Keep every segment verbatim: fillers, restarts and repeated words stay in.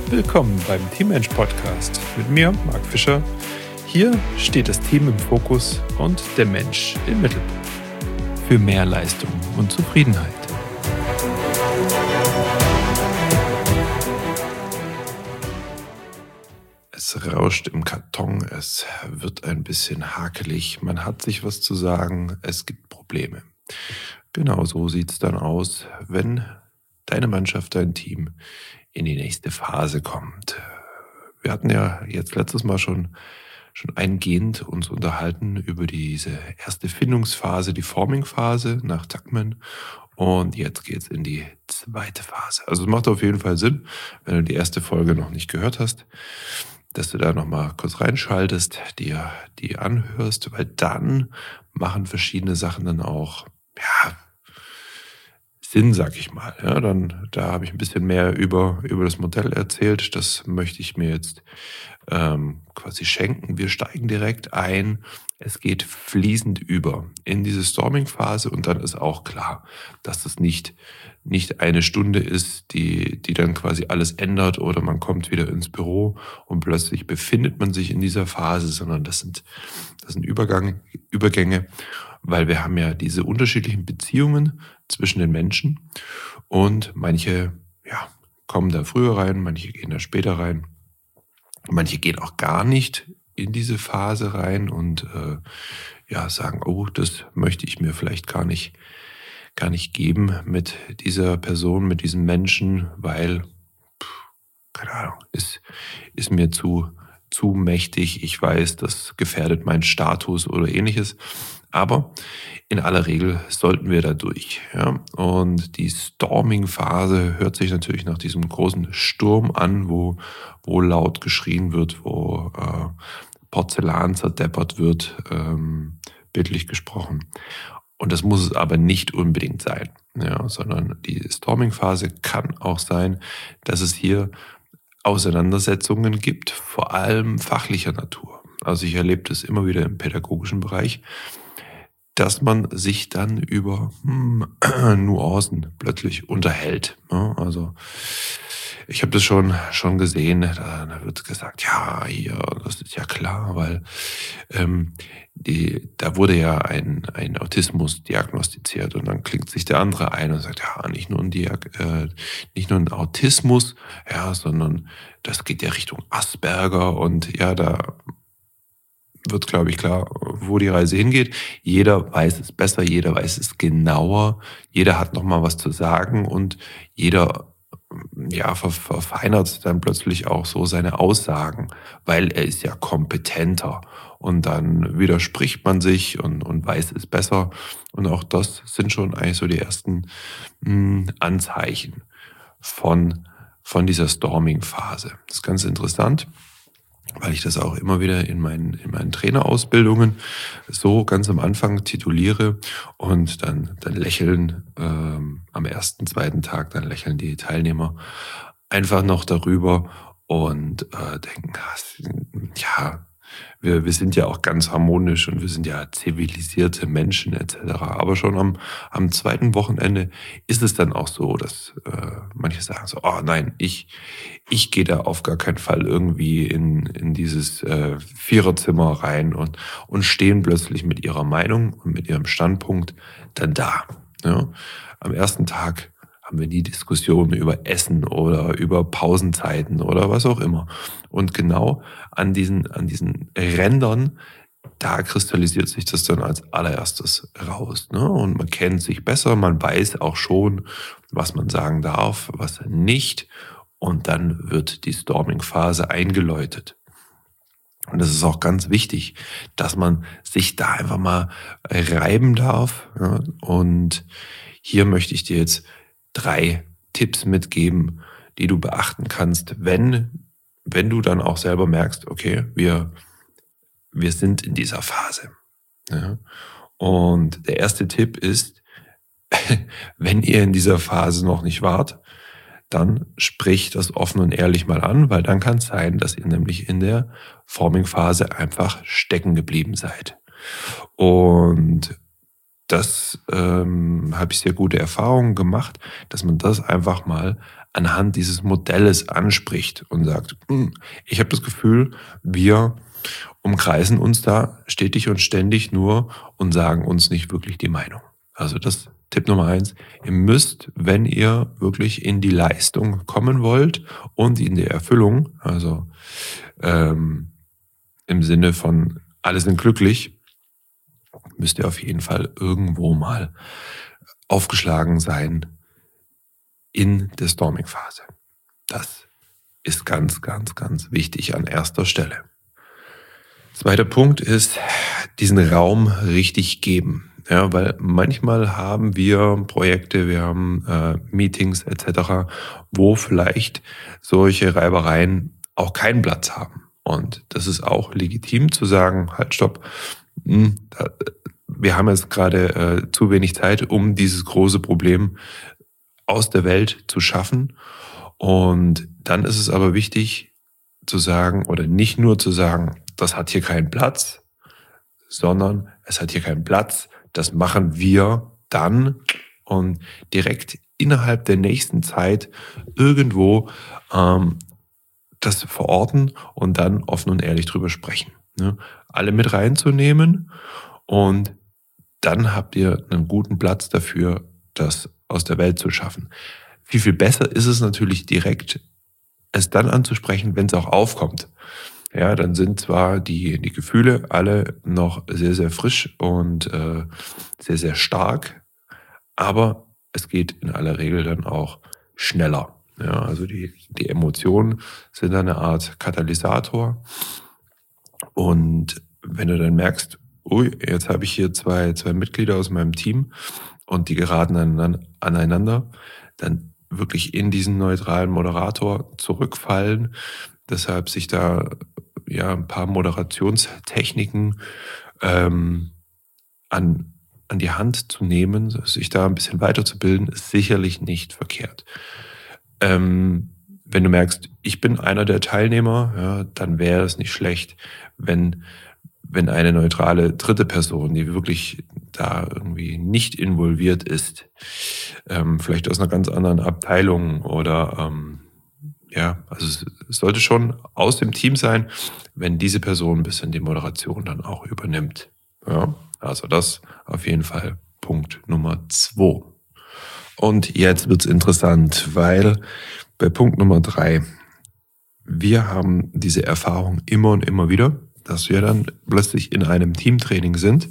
Willkommen beim Teammensch Podcast mit mir, Marc Fischer. Hier steht das Team im Fokus und der Mensch im Mittelpunkt. Für mehr Leistung und Zufriedenheit. Es rauscht im Karton, es wird ein bisschen hakelig, man hat sich was zu sagen, es gibt Probleme. Genau so sieht es dann aus, wenn deine Mannschaft, dein Team in die nächste Phase kommt. Wir hatten ja jetzt letztes Mal schon, schon eingehend uns unterhalten über diese erste Findungsphase, die Forming-Phase nach Tuckman. Und jetzt geht's in die zweite Phase. Also es macht auf jeden Fall Sinn, wenn du die erste Folge noch nicht gehört hast, dass du da nochmal kurz reinschaltest, dir die anhörst, weil dann machen verschiedene Sachen dann auch, ja, Sinn, sag ich mal. Ja, dann, da habe ich ein bisschen mehr über, über das Modell erzählt. Das möchte ich mir jetzt ähm, quasi schenken. Wir steigen direkt ein. Es geht fließend über in diese Storming-Phase und dann ist auch klar, dass das nicht, nicht eine Stunde ist, die, die dann quasi alles ändert oder man kommt wieder ins Büro und plötzlich befindet man sich in dieser Phase, sondern das sind, das sind Übergang, Übergänge, weil wir haben ja diese unterschiedlichen Beziehungen zwischen den Menschen und manche ja, kommen da früher rein, manche gehen da später rein, manche gehen auch gar nicht in diese Phase rein und äh, ja sagen, oh, das möchte ich mir vielleicht gar nicht, gar nicht geben mit dieser Person, mit diesem Menschen, weil, keine Ahnung, ist, ist mir zu, zu mächtig, ich weiß, das gefährdet meinen Status oder ähnliches. Aber in aller Regel sollten wir da durch. Ja? Und die Storming-Phase hört sich natürlich nach diesem großen Sturm an, wo, wo laut geschrien wird, wo äh, Porzellan zerdeppert wird, ähm, bildlich gesprochen. Und das muss es aber nicht unbedingt sein, ja? Sondern die Storming-Phase kann auch sein, dass es hier Auseinandersetzungen gibt, vor allem fachlicher Natur. Also ich erlebe das immer wieder im pädagogischen Bereich, dass man sich dann über hm, Nuancen plötzlich unterhält. Ja, also ich habe das schon schon gesehen, da, da wird gesagt, ja, hier, das ist ja klar, weil ähm, die, da wurde ja ein, ein Autismus diagnostiziert und dann klingt sich der andere ein und sagt, ja, nicht nur ein, Diag äh, nicht nur ein Autismus, ja, sondern das geht ja Richtung Asperger und ja, da wird, glaube ich, klar, wo die Reise hingeht. Jeder weiß es besser, jeder weiß es genauer, jeder hat nochmal was zu sagen und jeder ja, verfeinert dann plötzlich auch so seine Aussagen, weil er ist ja kompetenter und dann widerspricht man sich und, und weiß es besser und auch das sind schon eigentlich so die ersten mh, Anzeichen von, von dieser Storming-Phase. Das ist ganz interessant, weil ich das auch immer wieder in meinen, in meinen Trainerausbildungen so ganz am Anfang tituliere und dann, dann lächeln ähm, am ersten, zweiten Tag, dann lächeln die Teilnehmer einfach noch darüber und äh, denken, ja, wir, wir sind ja auch ganz harmonisch und wir sind ja zivilisierte Menschen et cetera. Aber schon am, am zweiten Wochenende ist es dann auch so, dass äh, manche sagen so, oh nein, ich, ich gehe da auf gar keinen Fall irgendwie in, in dieses äh, Viererzimmer rein und, und stehen plötzlich mit ihrer Meinung und mit ihrem Standpunkt dann da. Ja? Am ersten Tag haben wir nie Diskussionen über Essen oder über Pausenzeiten oder was auch immer. Und genau an diesen, an diesen Rändern, da kristallisiert sich das dann als allererstes raus. Ne? Und man kennt sich besser, man weiß auch schon, was man sagen darf, was nicht. Und dann wird die Storming-Phase eingeläutet. Und das ist auch ganz wichtig, dass man sich da einfach mal reiben darf. Ja? Und hier möchte ich dir jetzt drei Tipps mitgeben, die du beachten kannst, wenn, wenn du dann auch selber merkst, okay, wir, wir sind in dieser Phase. Ja? Und der erste Tipp ist, wenn ihr in dieser Phase noch nicht wart, dann sprich das offen und ehrlich mal an, weil dann kann es sein, dass ihr nämlich in der Forming-Phase einfach stecken geblieben seid. Und das ähm, habe ich sehr gute Erfahrungen gemacht, dass man das einfach mal anhand dieses Modells anspricht und sagt, hm, ich habe das Gefühl, wir umkreisen uns da stetig und ständig nur und sagen uns nicht wirklich die Meinung. Also das Tipp Nummer eins. Ihr müsst, wenn ihr wirklich in die Leistung kommen wollt und in die Erfüllung, also ähm, im Sinne von alle sind glücklich, müsst ihr auf jeden Fall irgendwo mal aufgeschlagen sein in der Storming-Phase. Das ist ganz, ganz, ganz wichtig an erster Stelle. Zweiter Punkt ist, diesen Raum richtig geben. Ja, weil manchmal haben wir Projekte, wir haben äh, Meetings et cetera, wo vielleicht solche Reibereien auch keinen Platz haben. Und das ist auch legitim zu sagen, halt, stopp, mh, da, wir haben jetzt gerade äh, zu wenig Zeit, um dieses große Problem aus der Welt zu schaffen. Und dann ist es aber wichtig zu sagen, oder nicht nur zu sagen, das hat hier keinen Platz, sondern es hat hier keinen Platz, das machen wir dann und direkt innerhalb der nächsten Zeit irgendwo ähm, das verorten und dann offen und ehrlich drüber sprechen. Ne? Alle mit reinzunehmen und dann habt ihr einen guten Platz dafür, das aus der Welt zu schaffen. Viel, viel besser ist es natürlich direkt, es dann anzusprechen, wenn es auch aufkommt. Ja, dann sind zwar die, die Gefühle alle noch sehr, sehr frisch und äh, sehr, sehr stark, aber es geht in aller Regel dann auch schneller. Ja, also die, die Emotionen sind eine Art Katalysator. Und wenn du dann merkst, ui, jetzt habe ich hier zwei, zwei Mitglieder aus meinem Team und die geraten aneinander, dann wirklich in diesen neutralen Moderator zurückfallen. Deshalb sich da ja ein paar Moderationstechniken ähm, an, an die Hand zu nehmen, sich da ein bisschen weiterzubilden, ist sicherlich nicht verkehrt. Ähm, wenn du merkst, ich bin einer der Teilnehmer, ja, dann wäre es nicht schlecht, wenn, wenn eine neutrale dritte Person, die wirklich da irgendwie nicht involviert ist, ähm, vielleicht aus einer ganz anderen Abteilung oder ähm, ja, also es sollte schon aus dem Team sein, wenn diese Person ein bisschen die Moderation dann auch übernimmt. Ja, also das auf jeden Fall Punkt Nummer zwei. Und jetzt wird's interessant, weil bei Punkt Nummer drei, wir haben diese Erfahrung immer und immer wieder, dass wir dann plötzlich in einem Teamtraining sind.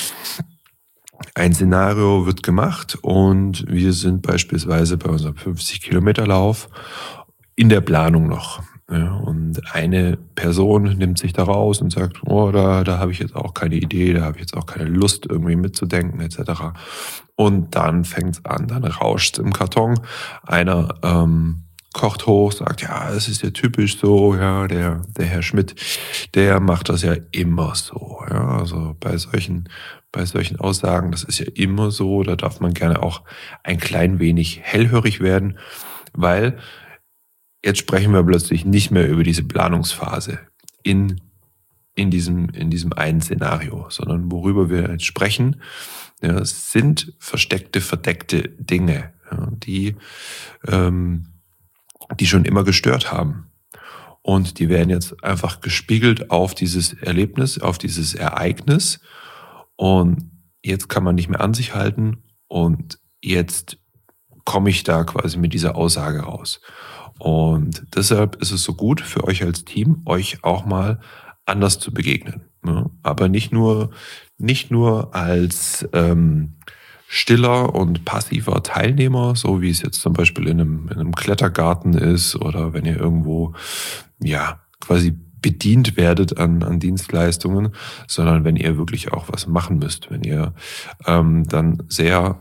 Ein Szenario wird gemacht und wir sind beispielsweise bei unserem fünfzig Kilometer Lauf in der Planung noch. Ja, und eine Person nimmt sich da raus und sagt, oh, da, da habe ich jetzt auch keine Idee, da habe ich jetzt auch keine Lust, irgendwie mitzudenken, et cetera. Und dann fängt es an, dann rauscht es im Karton. Einer ähm, kocht hoch, sagt, ja, es ist ja typisch so, ja, der, der Herr Schmidt, der macht das ja immer so. Ja, also bei solchen, bei solchen Aussagen, das ist ja immer so, da darf man gerne auch ein klein wenig hellhörig werden, weil jetzt sprechen wir plötzlich nicht mehr über diese Planungsphase in, in, diesem, in diesem einen Szenario, sondern worüber wir jetzt sprechen, ja, sind versteckte, verdeckte Dinge, ja, die, ähm, die schon immer gestört haben. Und die werden jetzt einfach gespiegelt auf dieses Erlebnis, auf dieses Ereignis. Und jetzt kann man nicht mehr an sich halten und jetzt komme ich da quasi mit dieser Aussage raus. Und deshalb ist es so gut für euch als Team, euch auch mal anders zu begegnen. Ne? Aber nicht nur, nicht nur als ähm, stiller und passiver Teilnehmer, so wie es jetzt zum Beispiel in einem, in einem Klettergarten ist oder wenn ihr irgendwo ja quasi bedient werdet an, an Dienstleistungen, sondern wenn ihr wirklich auch was machen müsst, wenn ihr ähm, dann sehr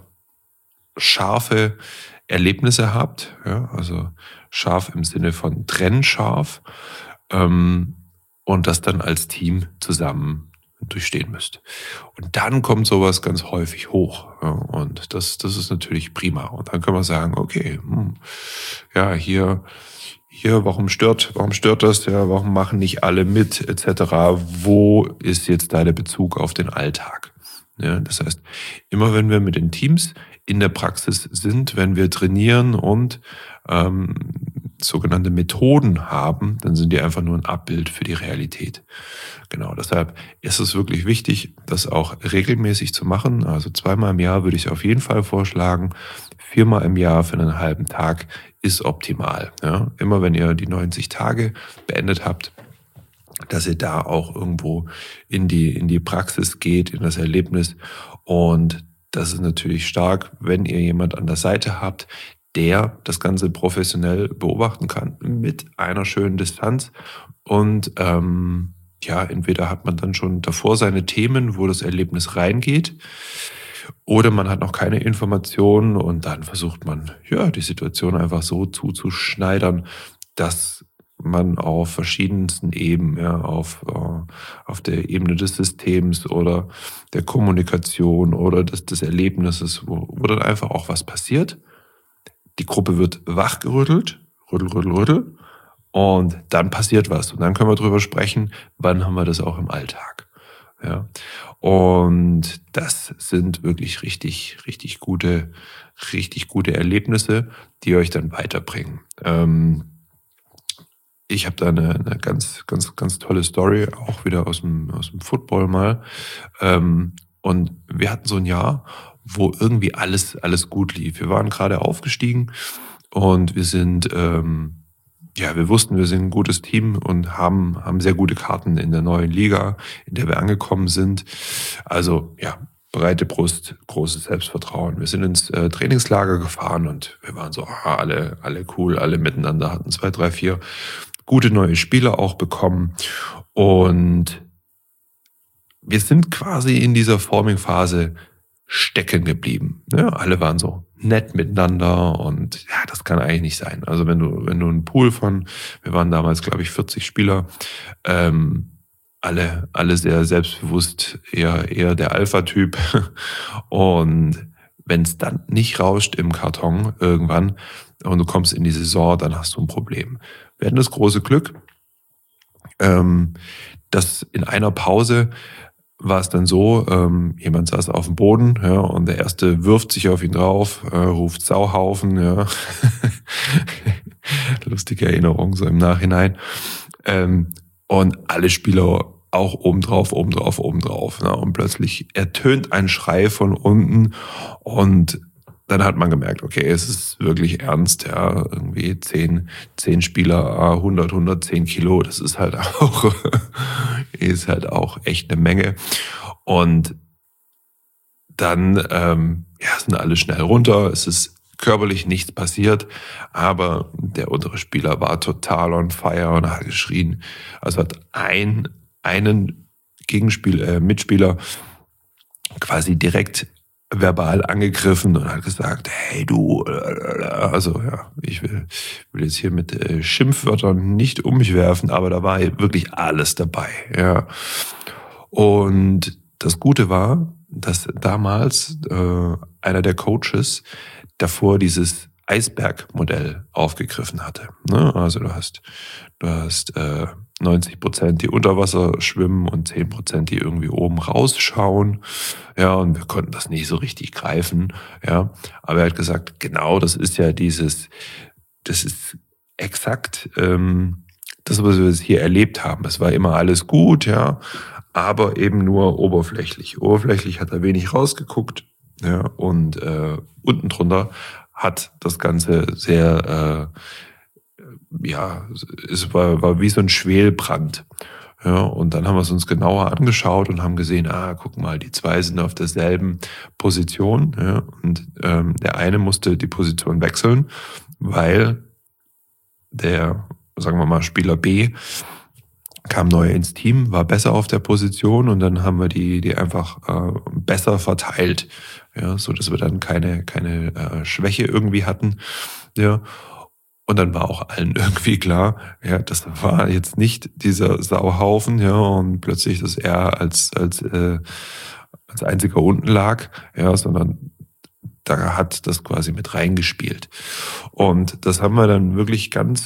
scharfe Erlebnisse habt, ja, also scharf im Sinne von trennscharf, ähm, und das dann als Team zusammen durchstehen müsst. Und dann kommt sowas ganz häufig hoch. Ja, und das, das ist natürlich prima. Und dann können wir sagen, okay, hm, ja, hier, hier, warum stört, warum stört das? Ja, warum machen nicht alle mit, et cetera. Wo ist jetzt da der Bezug auf den Alltag? Ja, das heißt, immer wenn wir mit den Teams in der Praxis sind, wenn wir trainieren und ähm, sogenannte Methoden haben, dann sind die einfach nur ein Abbild für die Realität. Genau, deshalb ist es wirklich wichtig, das auch regelmäßig zu machen. Also zweimal im Jahr würde ich auf jeden Fall vorschlagen. Viermal im Jahr für einen halben Tag ist optimal. Ja, immer wenn ihr die neunzig Tage beendet habt, dass ihr da auch irgendwo in die, in die Praxis geht, in das Erlebnis. Und das ist natürlich stark, wenn ihr jemand an der Seite habt, der das Ganze professionell beobachten kann mit einer schönen Distanz. Und ähm, ja, entweder hat man dann schon davor seine Themen, wo das Erlebnis reingeht, oder man hat noch keine Informationen und dann versucht man, ja, die Situation einfach so zuzuschneidern, dass man auf verschiedensten Ebenen, ja, auf, äh, auf der Ebene des Systems oder der Kommunikation oder des, des Erlebnisses, wo, wo dann einfach auch was passiert. Die Gruppe wird wachgerüttelt, rüttel, rüttel, rüttel, und dann passiert was. Und dann können wir drüber sprechen, wann haben wir das auch im Alltag. Ja. Und das sind wirklich richtig, richtig gute, richtig gute Erlebnisse, die euch dann weiterbringen. Ähm, ich habe da eine, eine ganz, ganz, ganz tolle Story, auch wieder aus dem, aus dem Football mal. Ähm, und wir hatten so ein Jahr, wo irgendwie alles, alles gut lief. Wir waren gerade aufgestiegen und wir sind, ähm, ja, wir wussten, wir sind ein gutes Team und haben, haben sehr gute Karten in der neuen Liga, in der wir angekommen sind. Also, ja, breite Brust, großes Selbstvertrauen. Wir sind ins äh, Trainingslager gefahren und wir waren so, ah, alle, alle cool, alle miteinander, hatten zwei, drei, vier gute neue Spieler auch bekommen. Und wir sind quasi in dieser Forming-Phase stecken geblieben. Ja, alle waren so nett miteinander und ja, das kann eigentlich nicht sein. Also wenn du, wenn du einen Pool von, wir waren damals, glaube ich, vierzig Spieler, ähm, alle, alle sehr selbstbewusst, eher, eher der Alpha-Typ. Und wenn es dann nicht rauscht im Karton irgendwann und du kommst in die Saison, dann hast du ein Problem. Wir hatten das große Glück, ähm, dass in einer Pause war es dann so, ähm, jemand saß auf dem Boden, ja, und der Erste wirft sich auf ihn drauf, äh, ruft Sauhaufen, ja. Lustige Erinnerung so im Nachhinein. Ähm, und alle Spieler auch obendrauf, obendrauf, obendrauf. Ne? Und plötzlich ertönt ein Schrei von unten und dann hat man gemerkt, okay, es ist wirklich ernst, ja, irgendwie zehn, zehn Spieler, hundert, hundertzehn Kilo, das ist halt auch, ist halt auch echt eine Menge. Und dann, ähm, ja, sind alle schnell runter, es ist körperlich nichts passiert, aber der untere Spieler war total on fire und hat geschrien. Also hat ein, einen Gegenspiel, äh, Mitspieler quasi direkt verbal angegriffen und hat gesagt, hey du, also ja, ich will, will jetzt hier mit äh, Schimpfwörtern nicht um mich werfen, aber da war wirklich alles dabei, ja. Und das Gute war, dass damals äh, einer der Coaches davor dieses Eisbergmodell aufgegriffen hatte. Ne? Also du hast, du hast äh, neunzig Prozent, die unter Wasser schwimmen und zehn Prozent, die irgendwie oben rausschauen. Ja, und wir konnten das nicht so richtig greifen. Ja, aber er hat gesagt, genau, das ist ja dieses, das ist exakt ähm, das, was wir hier erlebt haben. Es war immer alles gut, ja, aber eben nur oberflächlich. Oberflächlich hat er wenig rausgeguckt, ja, und äh, unten drunter hat das Ganze sehr, äh, ja, es war, war wie so ein Schwelbrand. Ja, und dann haben wir es uns genauer angeschaut und haben gesehen, ah, guck mal, die zwei sind auf derselben Position. Ja, und ähm, der eine musste die Position wechseln, weil der, sagen wir mal, Spieler B kam neu ins Team, war besser auf der Position und dann haben wir die, die einfach äh, besser verteilt, ja, so dass wir dann keine, keine äh, Schwäche irgendwie hatten, ja. Und dann war auch allen irgendwie klar, ja, das war jetzt nicht dieser Sauhaufen, ja, und plötzlich, dass er als, als, äh, als einziger unten lag, ja, sondern da hat das quasi mit reingespielt. Und das haben wir dann wirklich ganz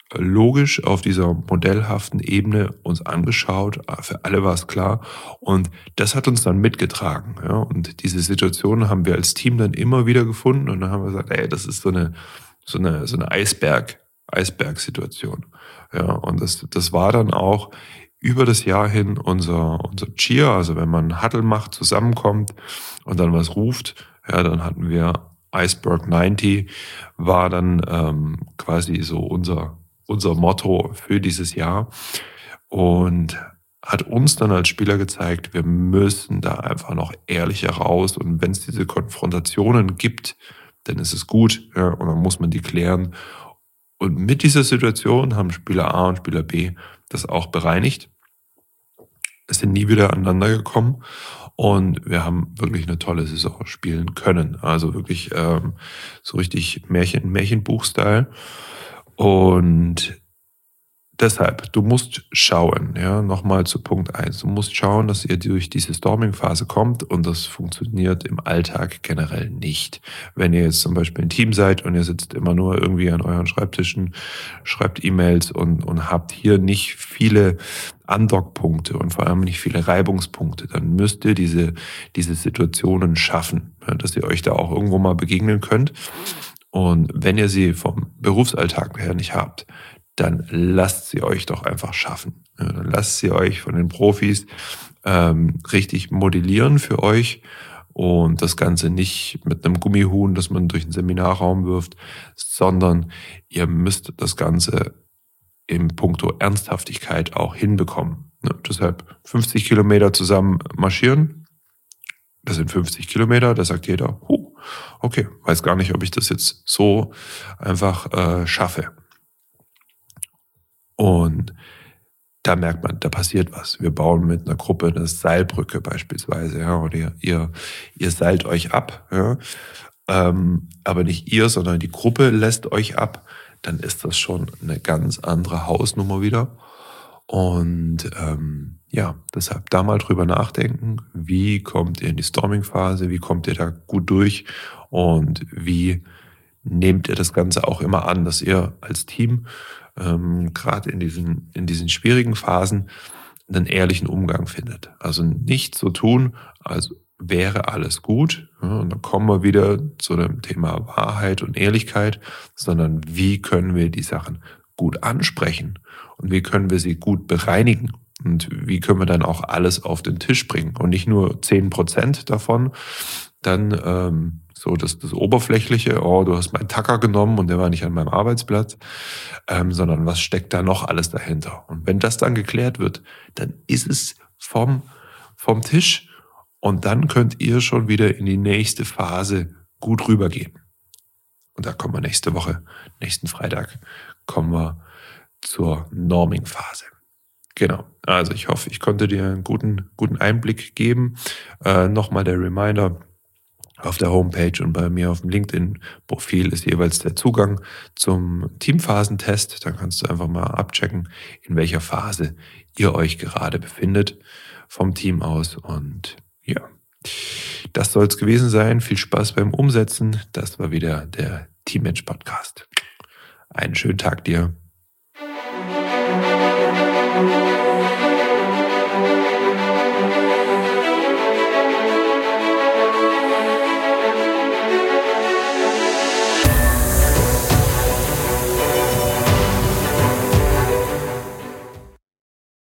logisch auf dieser modellhaften Ebene uns angeschaut. Für alle war es klar. Und das hat uns dann mitgetragen. Ja? Und diese Situation haben wir als Team dann immer wieder gefunden. Und dann haben wir gesagt, ey, das ist so eine, so eine, so eine Eisberg, Eisbergsituation. Ja? Und das, das war dann auch über das Jahr hin unser, unser Cheer. Also wenn man Huddle macht, zusammenkommt und dann was ruft, ja, dann hatten wir Iceberg neunzig, war dann ähm, quasi so unser unser Motto für dieses Jahr und hat uns dann als Spieler gezeigt, wir müssen da einfach noch ehrlicher raus und wenn es diese Konfrontationen gibt, dann ist es gut, ja, und dann muss man die klären. Und mit dieser Situation haben Spieler A und Spieler B das auch bereinigt. Es sind nie wieder aneinander gekommen und wir haben wirklich eine tolle Saison spielen können. Also wirklich ähm, so richtig Märchen, Märchenbuch-Style. Und deshalb, du musst schauen, ja, nochmal zu Punkt eins. Du musst schauen, dass ihr durch diese Storming-Phase kommt und das funktioniert im Alltag generell nicht. Wenn ihr jetzt zum Beispiel ein Team seid und ihr sitzt immer nur irgendwie an euren Schreibtischen, schreibt E-Mails und, und habt hier nicht viele Andockpunkte und vor allem nicht viele Reibungspunkte, dann müsst ihr diese, diese Situationen schaffen, ja, dass ihr euch da auch irgendwo mal begegnen könnt. Und wenn ihr sie vom Berufsalltag her nicht habt, dann lasst sie euch doch einfach schaffen. Ja, dann lasst sie euch von den Profis ähm, richtig modellieren für euch und das Ganze nicht mit einem Gummihuhn, das man durch den Seminarraum wirft, sondern ihr müsst das Ganze im Puncto Ernsthaftigkeit auch hinbekommen. Ja, deshalb fünfzig Kilometer zusammen marschieren, das sind fünfzig Kilometer, da sagt jeder, huh, okay, weiß gar nicht, ob ich das jetzt so einfach äh, schaffe. Und da merkt man, da passiert was. Wir bauen mit einer Gruppe eine Seilbrücke beispielsweise, ja, oder ihr, ihr, ihr seilt euch ab, ja, ähm, aber nicht ihr, sondern die Gruppe lässt euch ab, dann ist das schon eine ganz andere Hausnummer wieder. Und ähm, ja, deshalb da mal drüber nachdenken, wie kommt ihr in die Storming-Phase, wie kommt ihr da gut durch und wie nehmt ihr das Ganze auch immer an, dass ihr als Team ähm, gerade in diesen, in diesen schwierigen Phasen einen ehrlichen Umgang findet. Also nicht so tun, als wäre alles gut. Ja, und dann kommen wir wieder zu dem Thema Wahrheit und Ehrlichkeit, sondern wie können wir die Sachen gut ansprechen und wie können wir sie gut bereinigen und wie können wir dann auch alles auf den Tisch bringen und nicht nur zehn Prozent davon, dann ähm, so das, das Oberflächliche, oh, du hast meinen Tacker genommen und der war nicht an meinem Arbeitsplatz, ähm, sondern was steckt da noch alles dahinter? Und wenn das dann geklärt wird, dann ist es vom, vom Tisch und dann könnt ihr schon wieder in die nächste Phase gut rübergehen. Und da kommen wir nächste Woche, nächsten Freitag, kommen wir zur Norming-Phase. Genau, also ich hoffe, ich konnte dir einen guten, guten Einblick geben. Äh, Nochmal der Reminder, auf der Homepage und bei mir auf dem LinkedIn-Profil ist jeweils der Zugang zum Teamphasentest. Da kannst du einfach mal abchecken, in welcher Phase ihr euch gerade befindet vom Team aus. Und ja, das soll es gewesen sein. Viel Spaß beim Umsetzen. Das war wieder der Teammatch Podcast. Einen schönen Tag dir.